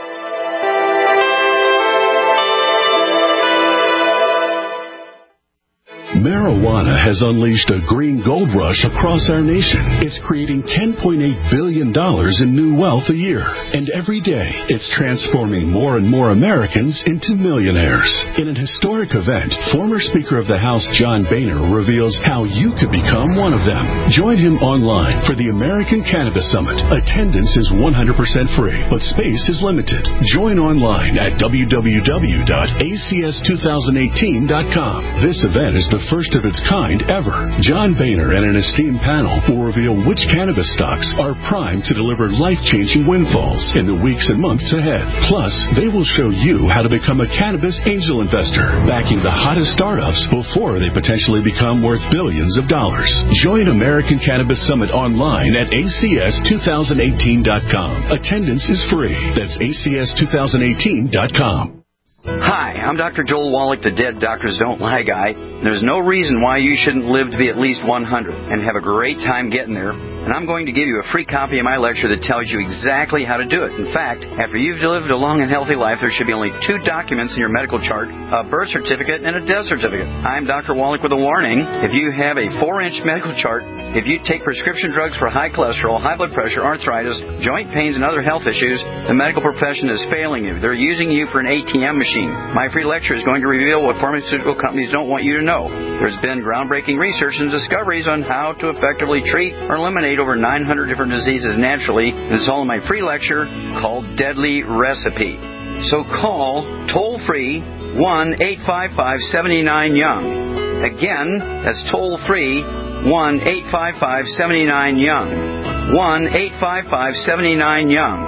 Marijuana has unleashed a green gold rush across our nation. It's creating ten point eight billion dollars in new wealth a year. And every day, it's transforming more and more Americans into millionaires. In an historic event, former Speaker of the House John Boehner reveals how you could become one of them. Join him online for the American Cannabis Summit. Attendance is one hundred percent free, but space is limited. Join online at w w w dot a c s two thousand eighteen dot com. This event is the first of its kind ever. John Boehner and an esteemed panel will reveal which cannabis stocks are primed to deliver life-changing windfalls in the weeks and months ahead. Plus, they will show you how to become a cannabis angel investor, backing the hottest startups before they potentially become worth billions of dollars. Join American Cannabis Summit online at a c s two thousand eighteen dot com. Attendance is free. That's a c s two thousand eighteen dot com. Hi, I'm Doctor Joel Wallach, the Dead Doctors Don't Lie guy. There's no reason why you shouldn't live to be at least one hundred and have a great time getting there. And I'm going to give you a free copy of my lecture that tells you exactly how to do it. In fact, after you've lived a long and healthy life, there should be only two documents in your medical chart, a birth certificate and a death certificate. I'm Doctor Wallach with a warning. If you have a four-inch medical chart, if you take prescription drugs for high cholesterol, high blood pressure, arthritis, joint pains, and other health issues, the medical profession is failing you. They're using you for an A T M machine. My free lecture is going to reveal what pharmaceutical companies don't want you to know. There's been groundbreaking research and discoveries on how to effectively treat or eliminate over nine hundred different diseases naturally. It's all in my free lecture called Deadly Recipe. So call toll-free one eight five five, seven nine, young. Again, that's toll-free one eight five five, seven nine, young. one eight five five, seven nine, young.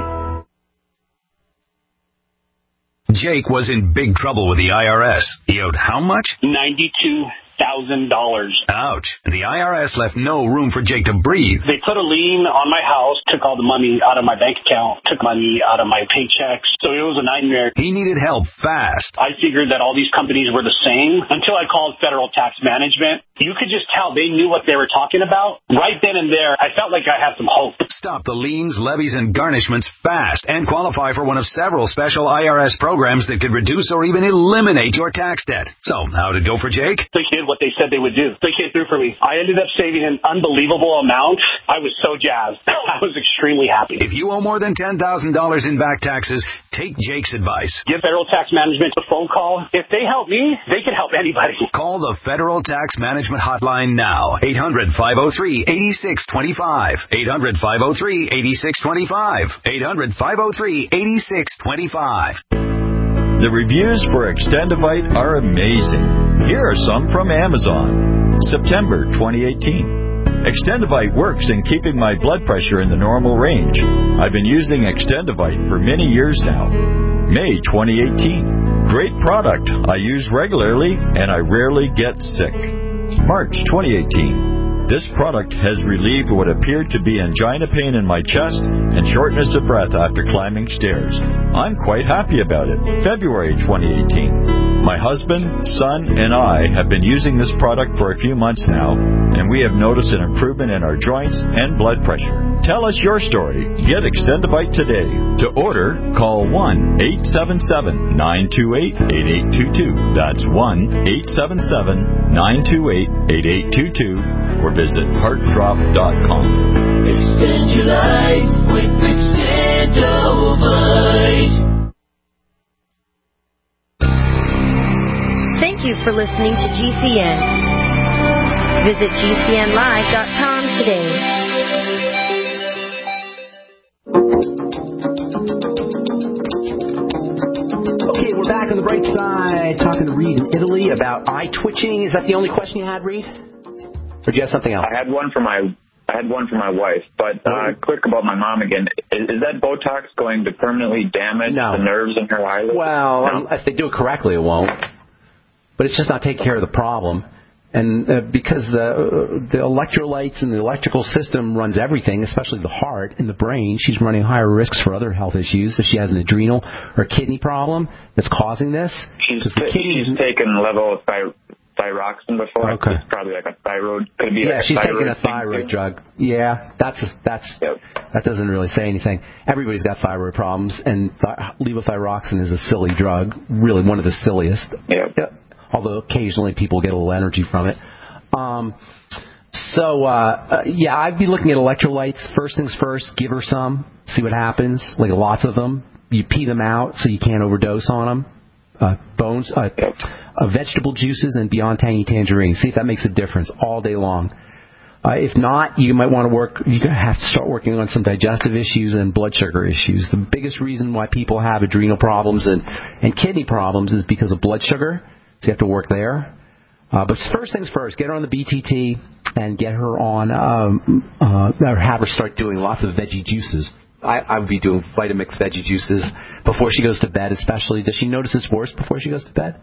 Jake was in big trouble with the I R S. He owed how much? ninety-two thousand dollars. Ouch. And the I R S left no room for Jake to breathe. They put a lien on my house, took all the money out of my bank account, took money out of my paychecks. So it was a nightmare. He needed help fast. I figured that all these companies were the same until I called Federal Tax Management. you could just tell they knew what they were talking about. Right then and there, I felt like I had some hope. Stop the liens, levies, and garnishments fast and qualify for one of several special I R S programs that could reduce or even eliminate your tax debt. So, how did it go for Jake? They did what they said they would do. They came through for me. I ended up saving an unbelievable amount. I was so jazzed. I was extremely happy. If you owe more than ten thousand dollars in back taxes, take Jake's advice. Give Federal Tax Management a phone call. If they help me, they can help anybody. Call the Federal Tax Management Hotline now. eight hundred, five oh three, eight six two five. eight hundred, five oh three, eight six two five. eight hundred, five oh three, eight six two five. The reviews for Extendivite are amazing. Here are some from Amazon. September twenty eighteen. Extendivite works in keeping my blood pressure in the normal range. I've been using Extendivite for many years now. May twenty eighteen. Great product. I use regularly and I rarely get sick. March twenty eighteen. This product has relieved what appeared to be angina pain in my chest and shortness of breath after climbing stairs. I'm quite happy about it. February twenty eighteen. My husband, son, and I have been using this product for a few months now, and we have noticed an improvement in our joints and blood pressure. Tell us your story. Get Extendivite today. To order, call one eight seven seven, nine two eight, eight eight two two. That's one eight seven seven, nine two eight, eight eight two two. Or visit heart drop dot com. Extend your life with Extendivite. Thank you for listening to G C N. Visit G C N live dot com today. Okay, we're back on the bright side talking to Reed in Italy about eye twitching. Is that the only question you had, Reed? Or do you have something else? I had one for my I had one for my wife, but uh, quick about my mom again. Is, is that Botox going to permanently damage no. the nerves in her eyelids? Well, no. if they do it correctly, it won't. But it's just not taking care of the problem. And uh, because the the electrolytes and the electrical system runs everything, especially the heart and the brain, she's running higher risks for other health issues. If she has an adrenal or kidney problem that's causing this, she's, the t- kidneys, she's taken level thy- thyroxine before. Okay. It's probably like a thyroid. Could it be yeah, like a she's thyroid taking a thyroid too? drug. Yeah, that's that's yep. that doesn't really say anything. Everybody's got thyroid problems, and th- levothyroxine is a silly drug, really one of the silliest. Yep. Yep. Although occasionally people get a little energy from it. Um, so, uh, uh, yeah, I'd be looking at electrolytes. First things first, give her some, see what happens, like lots of them. You pee them out so you can't overdose on them. Uh, bones, uh, uh, vegetable juices and Beyond Tangy Tangerine. See if that makes a difference all day long. Uh, if not, you might want to work, you're going to have to start working on some digestive issues and blood sugar issues. The biggest reason why people have adrenal problems and, and kidney problems is because of blood sugar. So you have to work there. Uh, but first things first, get her on the B T T and get her on, um, uh, or have her start doing lots of veggie juices. I, I would be doing Vitamix veggie juices before she goes to bed, especially. Does she notice it's worse before she goes to bed?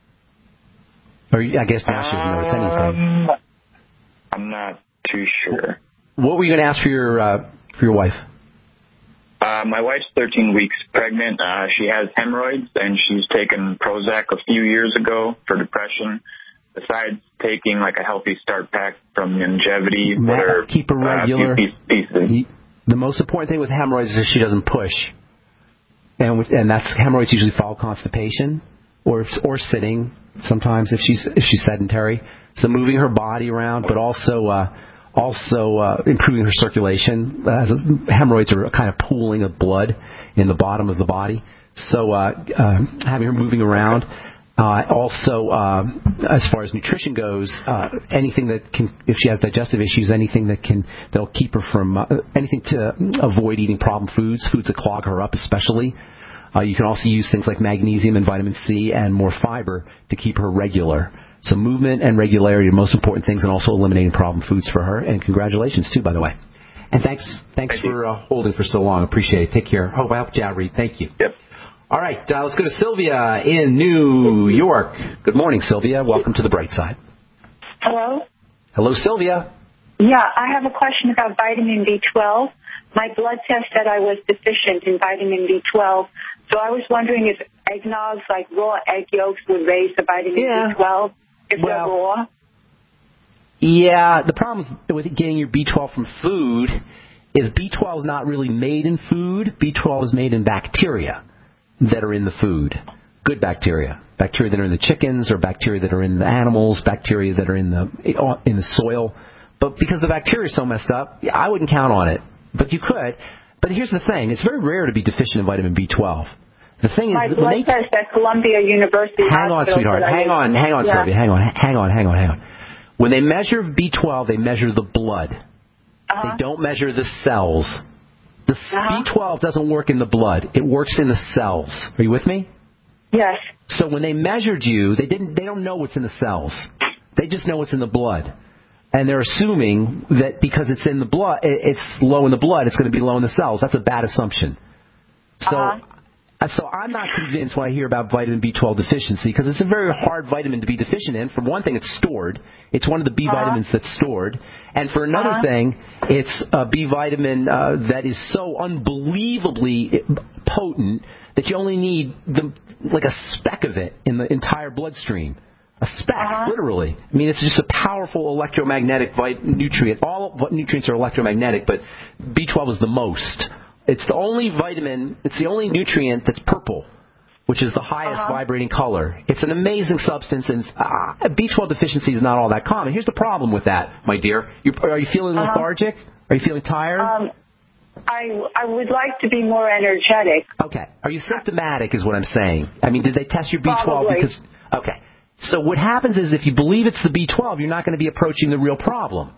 Or I guess now she doesn't notice anything. Um, I'm not too sure. What were you going to ask for your uh, for your wife? Uh, my wife's thirteen weeks pregnant. Uh, she has hemorrhoids, and she's taken Prozac a few years ago for depression. Besides taking like a Healthy Start pack from Longevity, Matt, her, keep her regular. Uh, few pieces. The most important thing with hemorrhoids is she doesn't push, and with, and that's hemorrhoids usually follow constipation or or sitting. Sometimes if she's if she's sedentary, so moving her body around, but also. Uh, Also, uh, improving her circulation. As hemorrhoids are a kind of pooling of blood in the bottom of the body. So, uh, uh, having her moving around. Uh, also, uh, as far as nutrition goes, uh, anything that can, if she has digestive issues, anything that can, that'll keep her from, uh, anything to avoid eating problem foods, foods that clog her up especially. Uh, you can also use things like magnesium and vitamin C and more fiber to keep her regular. So movement and regularity are the most important things, and also eliminating problem foods for her. And congratulations, too, by the way. And thanks thanks Thank for uh, holding for so long. Appreciate it. Take care. Hope I helped you out, Reed. Thank you. Yep. All right, uh, let's go to Sylvia in New York. Good morning, Sylvia. Welcome to the bright side. Hello? Hello, Sylvia. Yeah, I have a question about vitamin B twelve. My blood test said I was deficient in vitamin B twelve, so I was wondering if eggnogs, like raw egg yolks, would raise the vitamin yeah. B twelve if well, they're raw. Yeah, the problem with getting your B twelve from food is B twelve is not really made in food. B twelve is made in bacteria that are in the food. Good bacteria. Bacteria that are in the chickens or bacteria that are in the animals, bacteria that are in the in the soil. But because the bacteria is so messed up, I wouldn't count on it. But you could. But here's the thing. It's very rare to be deficient in vitamin B twelve. The thing is, my when blood they, test at Columbia University hang on, Hospital sweetheart. that I Hang on, hang on, yeah. Sylvia. Hang on, hang on, hang on, hang on. When they measure B twelve, they measure the blood. Uh-huh. They don't measure the cells. The uh-huh. B twelve doesn't work in the blood. It works in the cells. Are you with me? Yes. So when they measured you, they didn't. They don't know what's in the cells. They just know what's in the blood, and they're assuming that because it's in the blood, it's low in the blood, it's going to be low in the cells. That's a bad assumption. So, uh-huh. so I'm not convinced when I hear about vitamin B twelve deficiency because it's a very hard vitamin to be deficient in. For one thing, it's stored. It's one of the B uh-huh. vitamins that's stored, and for another uh-huh. thing, it's a B vitamin uh, that is so unbelievably potent that you only need the, like a speck of it in the entire bloodstream. A speck, uh-huh. literally. I mean, it's just a powerful electromagnetic vit- nutrient. All nutrients are electromagnetic, but B twelve is the most. It's the only vitamin, it's the only nutrient that's purple, which is the highest uh-huh. vibrating color. It's an amazing substance, and uh, B twelve deficiency is not all that common. Here's the problem with that, my dear. You, are you feeling uh-huh. lethargic? Are you feeling tired? Um, I I would like to be more energetic. Okay. Are you symptomatic is what I'm saying. I mean, did they test your B twelve? Probably. Because okay. So what happens is if you believe it's the B twelve, you're not going to be approaching the real problem.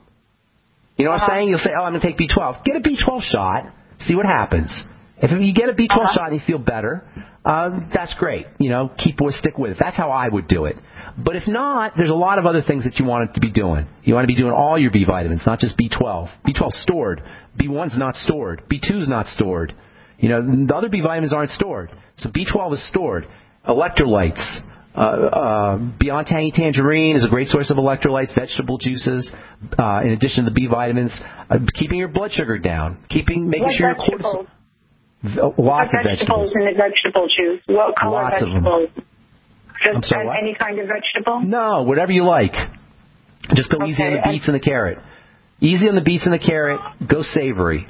You know what uh-huh. I'm saying? You'll say, oh, I'm going to take B twelve. Get a B twelve shot. See what happens. If you get a B twelve uh-huh. shot and you feel better, um, that's great. You know, keep with, stick with it. That's how I would do it. But if not, there's a lot of other things that you want it to be doing. You want to be doing all your B vitamins, not just B twelve. B twelve is stored. B one's not stored. B two's not stored. You know, the other B vitamins aren't stored. So B twelve is stored. Electrolytes. Uh, uh, Beyond Tangy Tangerine is a great source of electrolytes, vegetable juices, uh, in addition to the B vitamins. Uh, keeping your blood sugar down. Keeping, making what sure your vegetables? cortisol. Lots what of vegetables. vegetables in the vegetable juice? What color Lots vegetables? Of them. Just I'm sorry, what? any kind of vegetable? No, whatever you like. Just go okay. easy on the beets and the carrot. Easy on the beets and the carrot. Go savory.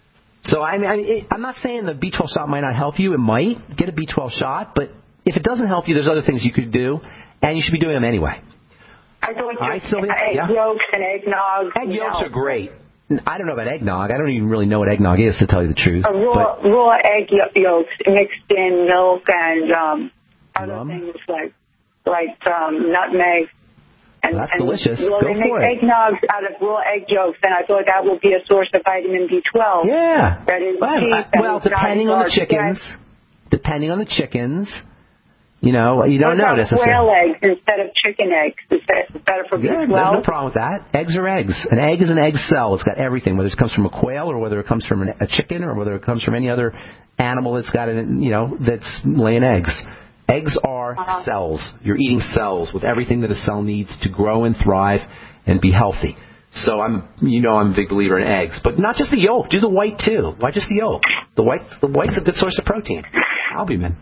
So I mean, I, it, I'm not saying the B twelve shot might not help you. It might. Get a B twelve shot, but if it doesn't help you, there's other things you could do, and you should be doing them anyway. I thought All right, just Sylvia? egg Yeah. yolks and eggnog. Egg yolks are great. I don't know about eggnog. I don't even really know what eggnog is, to tell you the truth. A raw, but, raw egg yolks mixed in milk and um, other Rum? things like like um, nutmeg. And, That's and, delicious. Well, Go they make for it. eggnogs out of raw egg yolks, and I thought that would be a source of vitamin B twelve. Yeah. That is well, cheap. I, well and depending not on the hard to chickens. get. Depending on the chickens. You know, you don't What about notice. quail eggs instead of chicken eggs? Is that better for B twelve? Yeah, there's no problem with that. Eggs are eggs. An egg is an egg cell. It's got everything, whether it comes from a quail or whether it comes from an, a chicken or whether it comes from any other animal that's got, an, you know, that's laying eggs. Eggs are uh-huh. cells. You're eating cells with everything that a cell needs to grow and thrive and be healthy. So I'm, you know, I'm a big believer in eggs, but not just the yolk. Do the white too. Why just the yolk? The white, the white's a good source of protein. Albumin.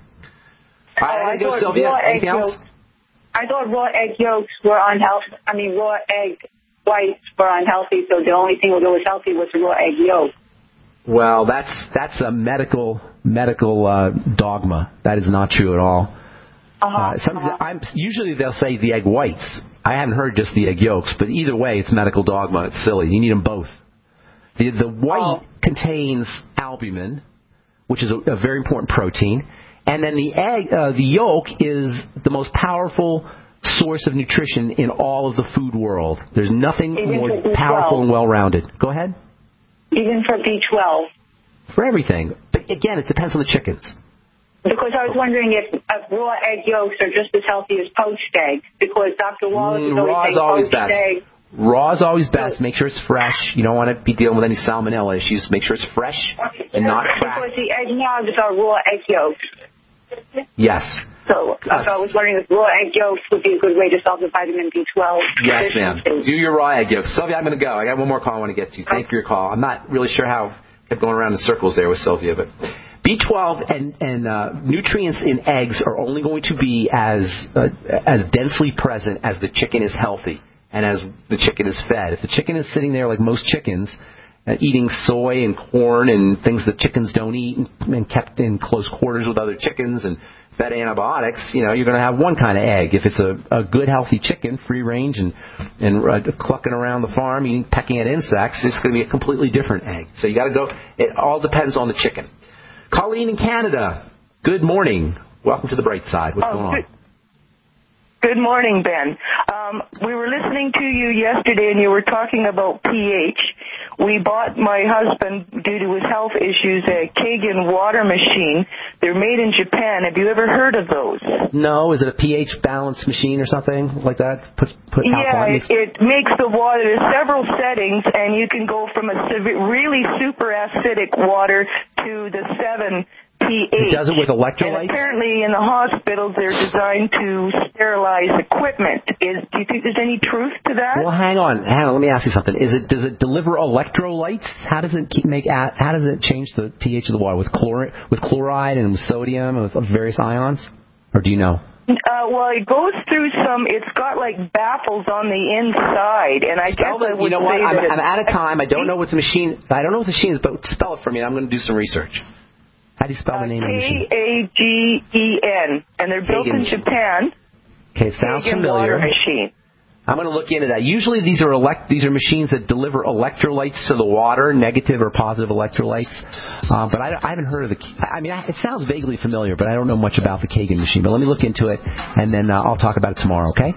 All right, oh, I go, Sylvia. Raw Anything egg else? Yolks, I thought raw egg yolks were unhealthy. I mean, raw egg whites were unhealthy, so the only thing that was healthy was the raw egg yolk. Well, that's that's a medical medical uh, dogma. That is not true at all. Uh-huh, Uh, some, uh-huh. I'm, usually they'll say the egg whites. I haven't heard just the egg yolks, but either way, it's medical dogma. It's silly. You need them both. The, the white oh. contains albumin, which is a, a very important protein, and then the egg, uh, the yolk is the most powerful source of nutrition in all of the food world. There's nothing Even more for B twelve. powerful and well-rounded. Go ahead. Even for B twelve. For everything. But again, it depends on the chickens. Because I was wondering if, if raw egg yolks are just as healthy as poached eggs. Because Doctor Wallace is Mm, always raw is saying always poached best. eggs. Raw is always best. Make sure it's fresh. You don't want to be dealing with any salmonella issues. Make sure it's fresh and not cracked. Because the eggnogs are raw egg yolks. Yes. So, Yes. so I was wondering if raw egg yolks would be a good way to solve the vitamin B twelve. Yes, ma'am. Do your raw egg yolks. Sylvia, I'm going to go. I got one more call I want to get to. Thank you for your call. I'm not really sure how I kept going around in circles there with Sylvia, but B twelve and, and uh, nutrients in eggs are only going to be as uh, as densely present as the chicken is healthy. and as the chicken is fed. If the chicken is sitting there like most chickens, uh, eating soy and corn and things that chickens don't eat, and, and kept in close quarters with other chickens and fed antibiotics, you know, you're going to have one kind of egg. If it's a, a good, healthy chicken, free range and, and uh, clucking around the farm, eating, pecking at insects, it's going to be a completely different egg. So you got to go, it all depends on the chicken. Colleen in Canada, good morning. Welcome to the Bright Side. What's oh, going on? Good. Good morning, Ben. Um, we were listening to you yesterday, and you were talking about pH. We bought my husband, due to his health issues, a Kangen water machine. They're made in Japan. Have you ever heard of those? No. Is it a pH balance machine or something like that? Put, put yeah, it, it makes the water. There's several settings, and you can go from a really super acidic water to the seven pH. It does it with electrolytes? And apparently in the hospitals they're designed to sterilize equipment. Is, do you think there's any truth to that? Well, hang on. Hang on. Let me ask you something. Is it, does it deliver electrolytes? How does it keep, make, how does it change the pH of the water? With chloride, with chloride and with sodium and with various ions? Or do you know? Uh, well, it goes through some, it's got like baffles on the inside, and I guess I would you know what? say I'm, that I'm out of time. I don't know what the machine, I don't know what the machine is, but spell it for me and I'm going to do some research. How do you spell the name of the machine? K A G E N, and they're built in Japan. Okay, it sounds Kangen familiar. water machine. I'm going to look into that. Usually these are elect these are machines that deliver electrolytes to the water, negative or positive electrolytes. Uh, but I, I haven't heard of the. I mean, I, it sounds vaguely familiar, but I don't know much about the Kangen machine. But let me look into it, and then uh, I'll talk about it tomorrow. Okay?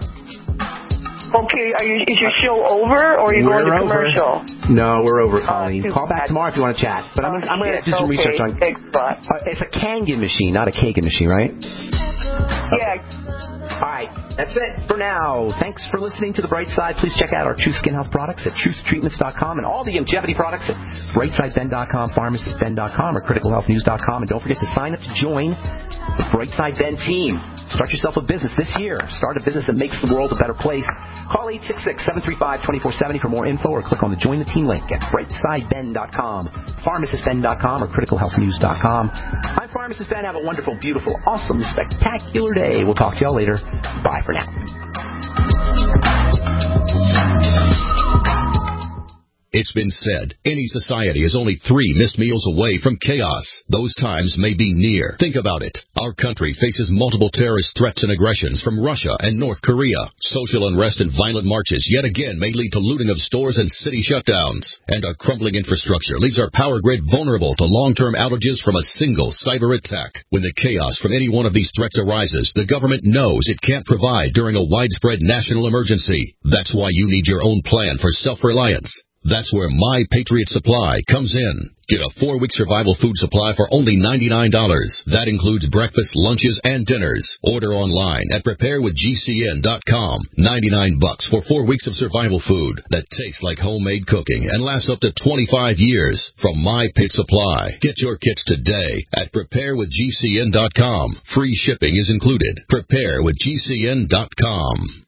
Okay, are you, is your show over, or are you we're going to over. commercial? No, we're over, Colleen. Uh, Call back bad. tomorrow if you want to chat. But I'm, I'm going to do some okay. research on. Thanks, bud. Uh, it's a Kangen machine, not a Kagan machine, right? Yeah. All right, that's it for now. Thanks for listening to The Bright Side. Please check out our Truth Skin Health products at truth treatments dot com and all the longevity products at bright side ben dot com, pharmacist ben dot com, or critical health news dot com. And don't forget to sign up to join the Bright Side Ben team. Start yourself a business this year. Start a business that makes the world a better place. Call eight six six, seven three five, two four seven zero for more info, or click on the Join the Team link at bright side ben dot com, pharmacist ben dot com, or critical health news dot com. I'm Pharmacist Ben. Have a wonderful, beautiful, awesome, spectacular day. We'll talk to y'all later. Bye for now. It's been said, any society is only three missed meals away from chaos. Those times may be near. Think about it. Our country faces multiple terrorist threats and aggressions from Russia and North Korea. Social unrest and violent marches yet again may lead to looting of stores and city shutdowns. And our crumbling infrastructure leaves our power grid vulnerable to long-term outages from a single cyber attack. When the chaos from any one of these threats arises, the government knows it can't provide during a widespread national emergency. That's why you need your own plan for self-reliance. That's where My Patriot Supply comes in. Get a four-week survival food supply for only ninety-nine dollars. That includes breakfast, lunches, and dinners. Order online at prepare with G C N dot com. ninety-nine bucks for four weeks of survival food that tastes like homemade cooking and lasts up to twenty-five years from My Pit Supply. Get your kits today at prepare with G C N dot com. Free shipping is included. prepare with G C N dot com.